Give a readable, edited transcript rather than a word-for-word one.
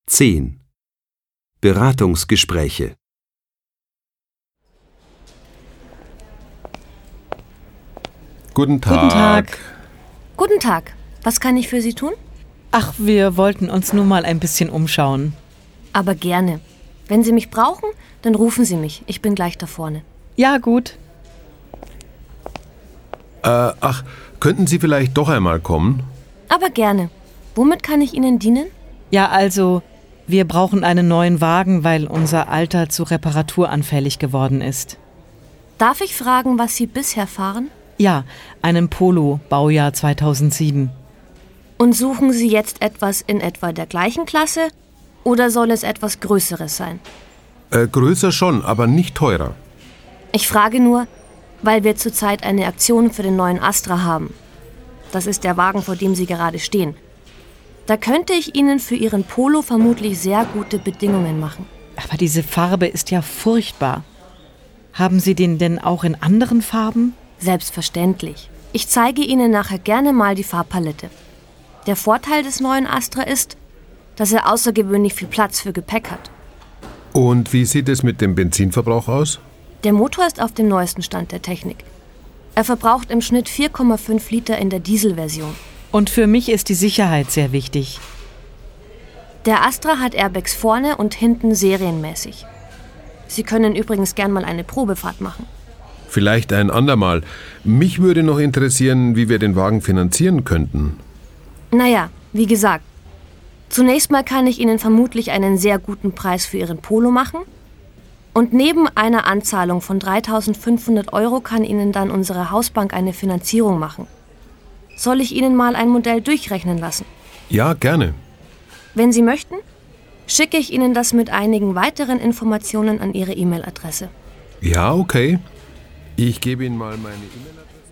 10. Beratungsgespräche. Guten Tag. Guten Tag. Guten Tag. Was kann ich für Sie tun? Ach, wir wollten uns nur mal ein bisschen umschauen. Aber gerne. Wenn Sie mich brauchen, dann rufen Sie mich. Ich bin gleich da vorne. Ja, gut. Könnten Sie vielleicht doch einmal kommen? Aber gerne. Womit kann ich Ihnen dienen? Ja, also, wir brauchen einen neuen Wagen, weil unser alter zu reparaturanfällig geworden ist. Darf ich fragen, was Sie bisher fahren? Ja, einen Polo, Baujahr 2007. Und suchen Sie jetzt etwas in etwa der gleichen Klasse oder soll es etwas Größeres sein? Größer schon, aber nicht teurer. Ich frage nur, weil wir zurzeit eine Aktion für den neuen Astra haben. Das ist der Wagen, vor dem Sie gerade stehen. Da könnte ich Ihnen für Ihren Polo vermutlich sehr gute Bedingungen machen. Aber diese Farbe ist ja furchtbar. Haben Sie den denn auch in anderen Farben? Selbstverständlich. Ich zeige Ihnen nachher gerne mal die Farbpalette. Der Vorteil des neuen Astra ist, dass er außergewöhnlich viel Platz für Gepäck hat. Und wie sieht es mit dem Benzinverbrauch aus? Der Motor ist auf dem neuesten Stand der Technik. Er verbraucht im Schnitt 4,5 Liter in der Dieselversion. Und für mich ist die Sicherheit sehr wichtig. Der Astra hat Airbags vorne und hinten serienmäßig. Sie können übrigens gern mal eine Probefahrt machen. Vielleicht ein andermal. Mich würde noch interessieren, wie wir den Wagen finanzieren könnten. Naja, wie gesagt, zunächst mal kann ich Ihnen vermutlich einen sehr guten Preis für Ihren Polo machen. Und neben einer Anzahlung von 3.500 € kann Ihnen dann unsere Hausbank eine Finanzierung machen. Soll ich Ihnen mal ein Modell durchrechnen lassen? Ja, gerne. Wenn Sie möchten, schicke ich Ihnen das mit einigen weiteren Informationen an Ihre E-Mail-Adresse. Ja, okay. Ich gebe Ihnen mal meine E-Mail-Adresse.